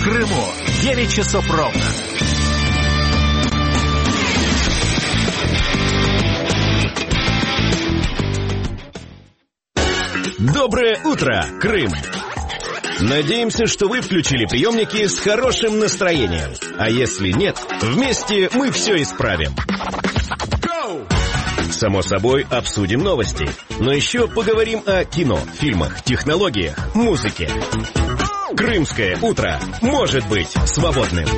Крыму. 9 часов ровно. Доброе утро, Крым! Надеемся, что вы включили приемники с хорошим настроением. А если нет, вместе мы все исправим. Само собой, обсудим новости. Но еще поговорим о кино, фильмах, технологиях, музыке. Крымское утро может быть свободным.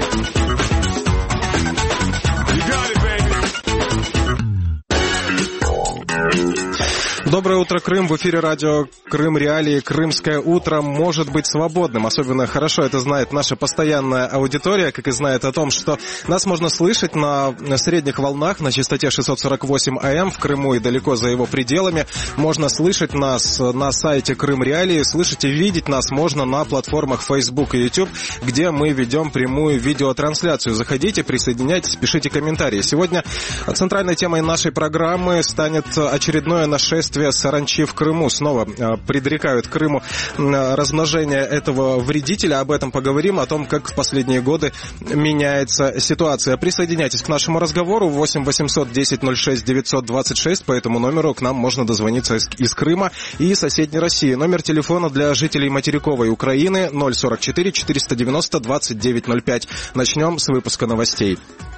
Доброе утро, Крым. В эфире радио «Крым Реалии». Крымское утро может быть свободным. Особенно хорошо это знает наша постоянная аудитория, как и знает о том, что нас можно слышать на средних волнах на частоте 648 АМ в Крыму и далеко за его пределами. Можно слышать нас на сайте «Крым Реалии». Слышать и видеть нас можно на платформах Facebook и YouTube, где мы ведем прямую видеотрансляцию. Заходите, присоединяйтесь, пишите комментарии. Сегодня центральной темой нашей программы станет очередное нашествие саранчи в Крыму. Снова предрекают Крыму размножение этого вредителя. Об этом поговорим, о том, как в последние годы меняется ситуация. Присоединяйтесь к нашему разговору. 8 800 10 06 926. По этому номеру к нам можно дозвониться из Крыма и соседней России. Номер телефона для жителей материковой Украины 044 490 2905. Начнем с выпуска новостей.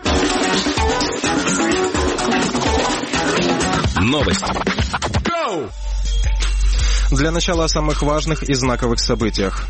Новости. Для начала о самых важных и знаковых событиях.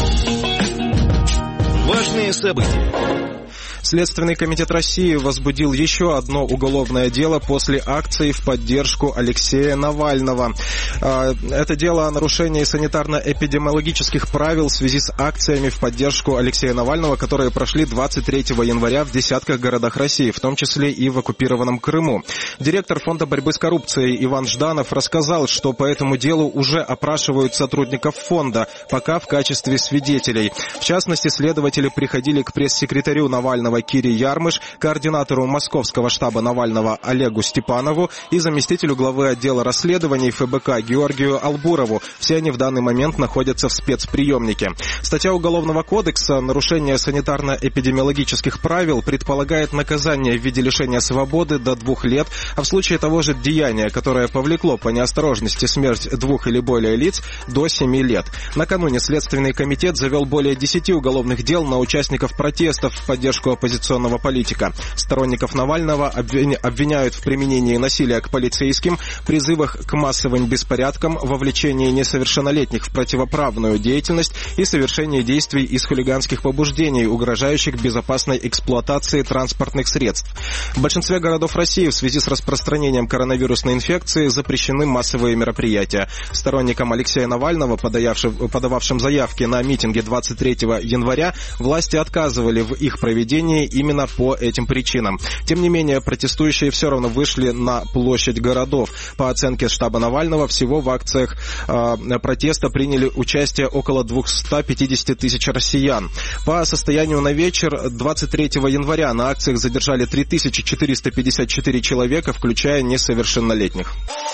Важные события. Следственный комитет России возбудил еще одно уголовное дело после акции в поддержку Алексея Навального. Это дело о нарушении санитарно-эпидемиологических правил в связи с акциями в поддержку Алексея Навального, которые прошли 23 января в десятках городах России, в том числе и в оккупированном Крыму. Директор Фонда борьбы с коррупцией Иван Жданов рассказал, что по этому делу уже опрашивают сотрудников фонда, пока в качестве свидетелей. В частности, следователи приходили к пресс-секретарю Навального Кире Ярмыш, координатору московского штаба Навального Олегу Степанову и заместителю главы отдела расследований ФБК Георгию Албурову. Все они в данный момент находятся в спецприемнике. Статья Уголовного кодекса «Нарушение санитарно-эпидемиологических правил» предполагает наказание в виде лишения свободы до 2 лет, а в случае того же деяния, которое повлекло по неосторожности смерть 2 или более лиц, до 7 лет. Накануне Следственный комитет завел более 10 уголовных дел на участников протестов в поддержку оппозиционного политика. Сторонников Навального обвиняют в применении насилия к полицейским, призывах к массовым беспорядкам, вовлечении несовершеннолетних в противоправную деятельность и совершении действий из хулиганских побуждений, угрожающих безопасной эксплуатации транспортных средств. В большинстве городов России в связи с распространением коронавирусной инфекции запрещены массовые мероприятия. Сторонникам Алексея Навального, подававшим заявки на митинги 23 января, власти отказывали в их проведении именно по этим причинам. Тем не менее, протестующие все равно вышли на площадь городов. По оценке штаба Навального, всего в акциях протеста приняли участие около 250 тысяч россиян. По состоянию на вечер 23 января на акциях задержали 3454 человека, включая несовершеннолетних.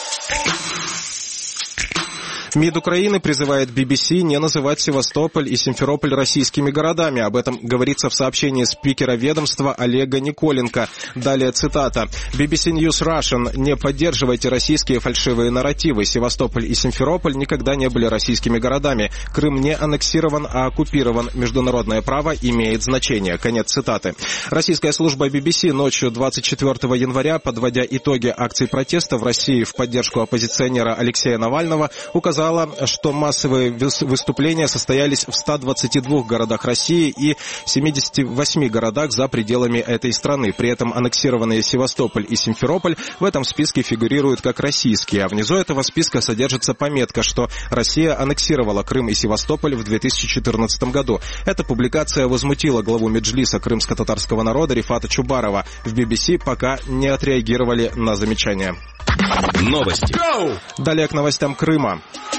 МИД Украины призывает BBC не называть Севастополь и Симферополь российскими городами. Об этом говорится в сообщении спикера ведомства Олега Николенко. Далее цитата. BBC News Russian. Не поддерживайте российские фальшивые нарративы. Севастополь и Симферополь никогда не были российскими городами. Крым не аннексирован, а оккупирован. Международное право имеет значение. Конец цитаты. Российская служба BBC ночью 24 января, подводя итоги акций протеста в России в поддержку оппозиционера Алексея Навального, указала, что массовые выступления состоялись в 122 городах России и 78 городах за пределами этой страны. При этом аннексированные Севастополь и Симферополь в этом списке фигурируют как российские, а внизу этого списка содержится пометка, что Россия аннексировала Крым и Севастополь в 2014 году. Эта публикация возмутила главу Меджлиса крымско-татарского народа Рифата Чубарова. В BBC пока не отреагировали на замечания. Новости. Далее к новостям Крыма.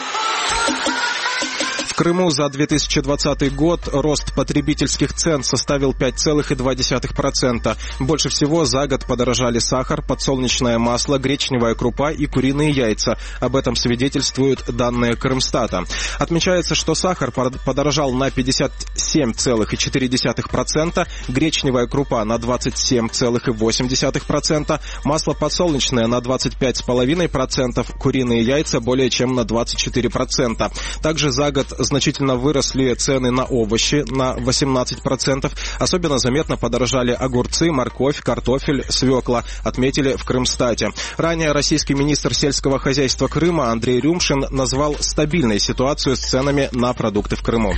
В Крыму за 2020 год рост потребительских цен составил 5,2%. Больше всего за год подорожали сахар, подсолнечное масло, гречневая крупа и куриные яйца. Об этом свидетельствуют данные Крымстата. Отмечается, что сахар подорожал на 57 27,4%, гречневая крупа на 27,8%, масло подсолнечное на 25,5%, куриные яйца более чем на 24%. Также за год значительно выросли цены на овощи на 18%. Особенно заметно подорожали огурцы, морковь, картофель, свекла, отметили в Крымстате. Ранее российский министр сельского хозяйства Крыма Андрей Рюмшин назвал стабильной ситуацию с ценами на продукты в Крыму.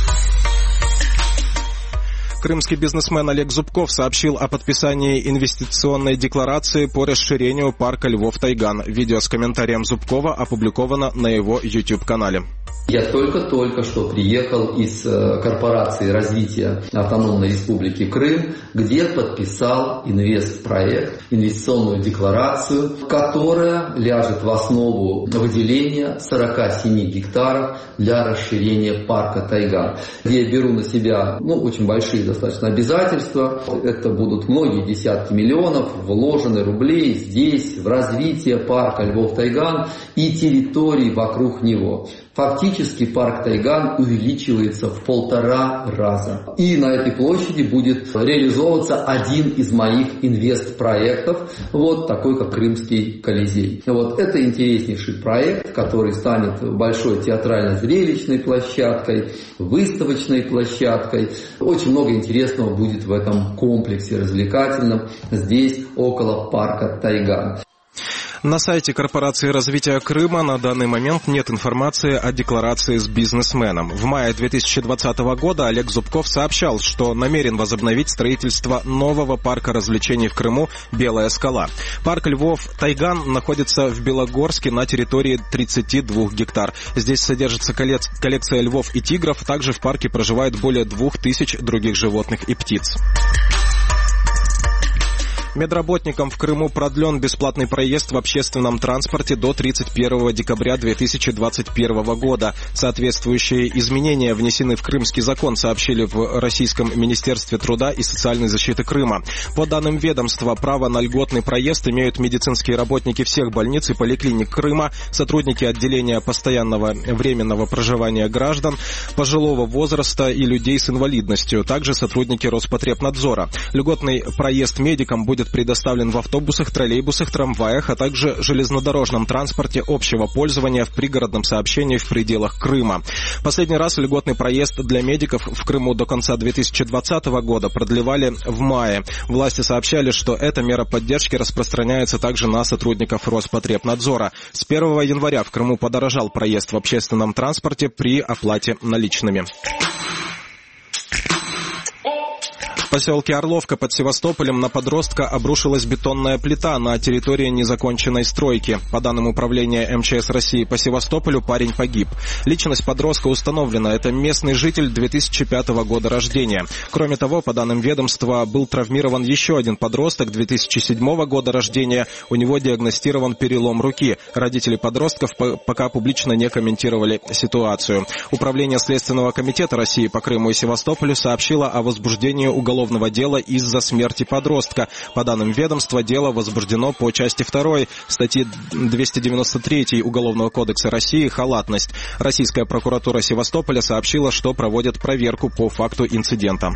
Крымский бизнесмен Олег Зубков сообщил о подписании инвестиционной декларации по расширению парка Львов-Тайган. Видео с комментарием Зубкова опубликовано на его YouTube-канале. Я только что приехал из корпорации развития Автономной Республики Крым, где подписал инвестпроект, инвестиционную декларацию, которая ляжет в основу выделения 47 гектаров для расширения парка Тайган. Где я беру на себя очень большие достаточно обязательства. Это будут многие десятки миллионов вложены рублей здесь в развитие парка Львов-Тайган и территорий вокруг него. Фактически парк Тайган увеличивается в 1,5 раза. И на этой площади будет реализовываться один из моих инвестпроектов, такой как Крымский Колизей. Это интереснейший проект, который станет большой театрально-зрелищной площадкой, выставочной площадкой. Очень много интересного будет в этом комплексе развлекательном здесь, около парка Тайган. На сайте Корпорации развития Крыма на данный момент нет информации о декларации с бизнесменом. В мае 2020 года Олег Зубков сообщал, что намерен возобновить строительство нового парка развлечений в Крыму «Белая скала». Парк Львов-Тайган находится в Белогорске на территории 32 гектар. Здесь содержится коллекция львов и тигров. Также в парке проживает более 2000 других животных и птиц. Медработникам в Крыму продлен бесплатный проезд в общественном транспорте до 31 декабря 2021 года. Соответствующие изменения внесены в Крымский закон, сообщили в Российском Министерстве труда и социальной защиты Крыма. По данным ведомства, право на льготный проезд имеют медицинские работники всех больниц и поликлиник Крыма, сотрудники отделения постоянного временного проживания граждан, пожилого возраста и людей с инвалидностью, также сотрудники Роспотребнадзора. Льготный проезд медикам будет предоставлен в автобусах, троллейбусах, трамваях, а также железнодорожном транспорте общего пользования в пригородном сообщении в пределах Крыма. Последний раз льготный проезд для медиков в Крыму до конца 2020 года продлевали в мае. Власти сообщали, что эта мера поддержки распространяется также на сотрудников Роспотребнадзора. С 1 января в Крыму подорожал проезд в общественном транспорте при оплате наличными. В поселке Орловка под Севастополем на подростка обрушилась бетонная плита на территории незаконченной стройки. По данным управления МЧС России по Севастополю, парень погиб. Личность подростка установлена. Это местный житель 2005 года рождения. Кроме того, по данным ведомства, был травмирован еще один подросток 2007 года рождения. У него диагностирован перелом руки. Родители подростков пока публично не комментировали ситуацию. Управление Следственного комитета России по Крыму и Севастополю сообщило о возбуждении уголовного дела из-за смерти подростка. По данным ведомства, дело возбуждено по части 2 статьи 293 Уголовного кодекса России «Халатность». Российская прокуратура Севастополя сообщила, что проводит проверку по факту инцидента.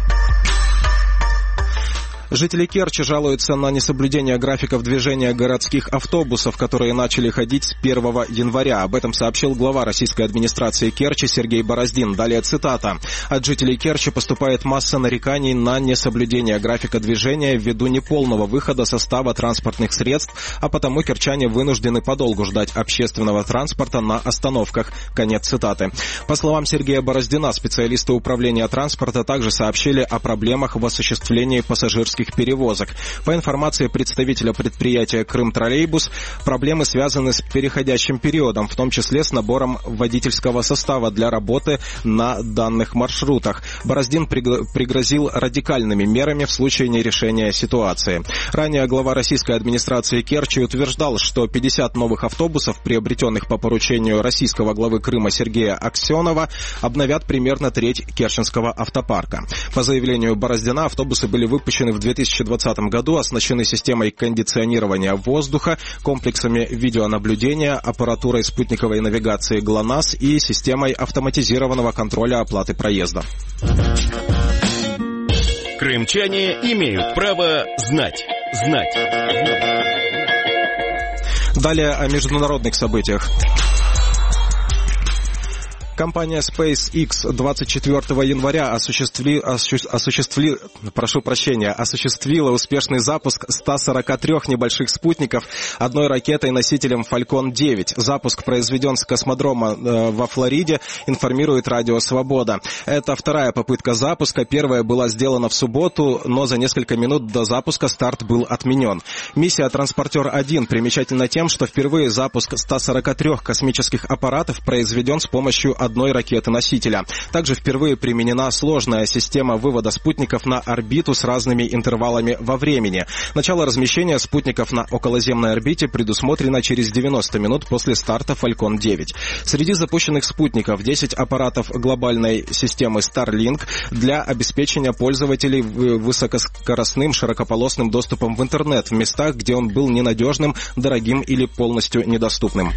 Жители Керчи жалуются на несоблюдение графиков движения городских автобусов, которые начали ходить с 1 января. Об этом сообщил глава российской администрации Керчи Сергей Бороздин. Далее цитата. «От жителей Керчи поступает масса нареканий на несоблюдение графика движения ввиду неполного выхода состава транспортных средств, а потому керчане вынуждены подолгу ждать общественного транспорта на остановках». Конец цитаты. По словам Сергея Бороздина, специалисты управления транспорта также сообщили о проблемах в осуществлении пассажирских перевозок. По информации представителя предприятия «Крымтроллейбус», проблемы связаны с переходящим периодом, в том числе с набором водительского состава для работы на данных маршрутах. Бороздин пригрозил радикальными мерами в случае нерешения ситуации. Ранее глава российской администрации Керчи утверждал, что 50 новых автобусов, приобретенных по поручению российского главы Крыма Сергея Аксенова, обновят примерно треть керченского автопарка. По заявлению Бороздина, автобусы были выпущены в 2020 году оснащены системой кондиционирования воздуха, комплексами видеонаблюдения, аппаратурой спутниковой навигации ГЛОНАСС и системой автоматизированного контроля оплаты проезда. Крымчане имеют право знать. Далее о международных событиях. Компания SpaceX 24 января осуществила успешный запуск 143 небольших спутников одной ракетой-носителем Falcon 9. Запуск произведен с космодрома во Флориде, информирует Радио Свобода. Это вторая попытка запуска. Первая была сделана в субботу, но за несколько минут до запуска старт был отменен. Миссия «Транспортер-1» примечательна тем, что впервые запуск 143 космических аппаратов произведен с помощью одной ракеты-носителя. Также впервые применена сложная система вывода спутников на орбиту с разными интервалами во времени. Начало размещения спутников на околоземной орбите предусмотрено через 90 минут после старта Falcon 9. Среди запущенных спутников 10 аппаратов глобальной системы Starlink для обеспечения пользователей высокоскоростным широкополосным доступом в интернет в местах, где он был ненадежным, дорогим или полностью недоступным.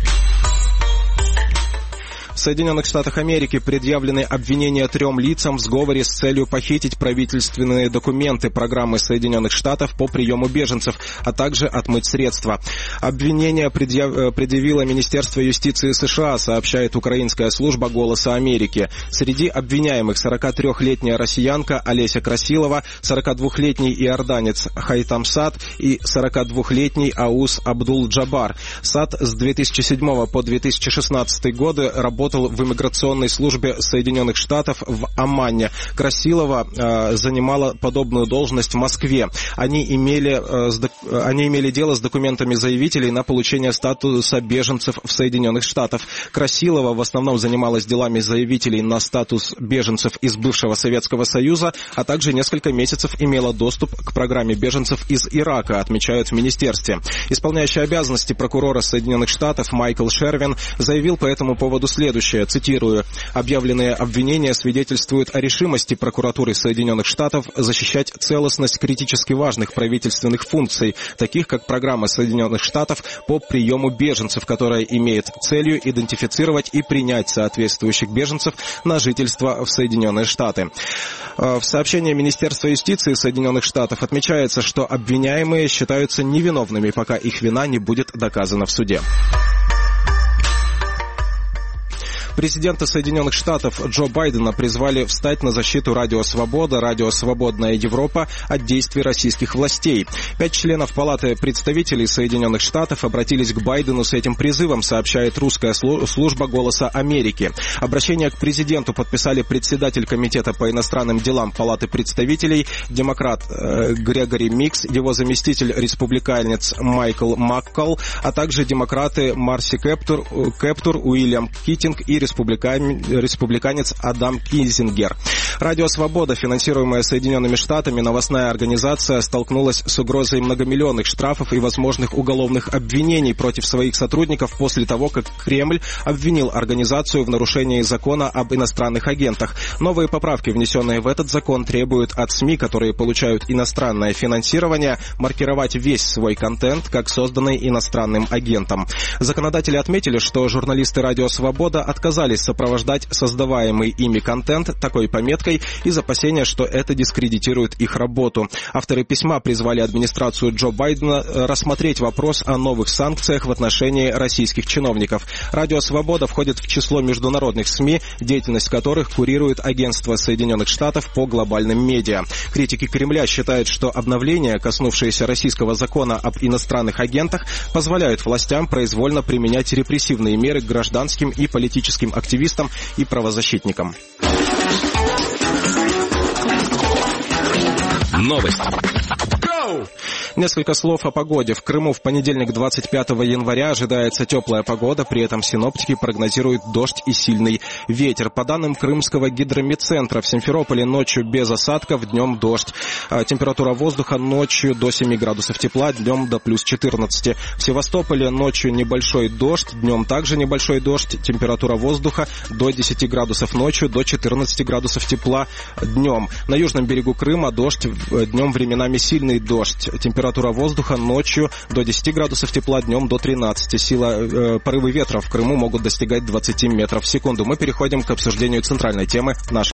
В Соединенных Штатах Америки предъявлены обвинения 3 лицам в сговоре с целью похитить правительственные документы программы Соединенных Штатов по приему беженцев, а также отмыть средства. Обвинение предъявило Министерство юстиции США, сообщает украинская служба «Голоса Америки». Среди обвиняемых 43-летняя россиянка Олеся Красилова, 42-летний иорданец Хайтам Сад и 42-летний Ауз Абдул-Джабар. Сад с 2007 по 2016 годы работал в иммиграционной службе Соединенных Штатов в Аммане. Красилова занимала подобную должность в Москве. Они имели дело с документами заявителей на получение статуса беженцев в Соединенных Штатах. Красилова в основном занималась делами заявителей на статус беженцев из бывшего Советского Союза, а также несколько месяцев имела доступ к программе беженцев из Ирака, отмечают в министерстве. Исполняющий обязанности прокурора Соединенных Штатов Майкл Шервин заявил по этому поводу следующее, цитирую: «Объявленные обвинения свидетельствуют о решимости прокуратуры Соединенных Штатов защищать целостность критически важных правительственных функций, таких как программа Соединенных Штатов по приему беженцев, которая имеет целью идентифицировать и принять соответствующих беженцев на жительство в Соединенные Штаты». В сообщении Министерства юстиции Соединенных Штатов отмечается, что обвиняемые считаются невиновными, пока их вина не будет доказана в суде. Президента Соединенных Штатов Джо Байдена призвали встать на защиту Радио Свобода, Радио Свободная Европа от действий российских властей. 5 членов Палаты представителей Соединенных Штатов обратились к Байдену с этим призывом, сообщает русская служба «Голоса Америки». Обращение к президенту подписали председатель Комитета по иностранным делам Палаты представителей, демократ Грегори Микс, его заместитель республиканец Майкл Маккол, а также демократы Марси Кэптур, Уильям Китинг и республиканец Адам Кинзингер. Радио «Свобода», финансируемая Соединенными Штатами, новостная организация, столкнулась с угрозой многомиллионных штрафов и возможных уголовных обвинений против своих сотрудников после того, как Кремль обвинил организацию в нарушении закона об иностранных агентах. Новые поправки, внесенные в этот закон, требуют от СМИ, которые получают иностранное финансирование, маркировать весь свой контент как созданный иностранным агентом. Законодатели отметили, что журналисты «Радио Свобода» отказались сопровождать создаваемый ими контент такой пометкой из опасения, что это дискредитирует их работу. Авторы письма призвали администрацию Джо Байдена рассмотреть вопрос о новых санкциях в отношении российских чиновников. Радио «Свобода» входит в число международных СМИ, деятельность которых курирует Агентство Соединенных Штатов по глобальным медиа. Критики Кремля считают, что обновления, коснувшиеся российского закона об иностранных агентах, позволяют властям произвольно применять репрессивные меры к гражданским и политическим активистам и правозащитникам. Новости. Несколько слов о погоде. В Крыму в понедельник, 25 января, ожидается теплая погода, при этом синоптики прогнозируют дождь и сильный ветер. По данным Крымского гидрометцентра, в Симферополе ночью без осадков, днем дождь. Температура воздуха ночью до 7 градусов тепла, днем до плюс 14. В Севастополе ночью небольшой дождь, днем также небольшой дождь. Температура воздуха до 10 градусов ночью, до 14 градусов тепла днем. На южном берегу Крыма дождь, днем временами сильный дождь. Температура воздуха ночью до 10 градусов тепла, днем до 13. Порывы ветра в Крыму могут достигать 20 метров в секунду. Мы переходим к обсуждению центральной темы нашей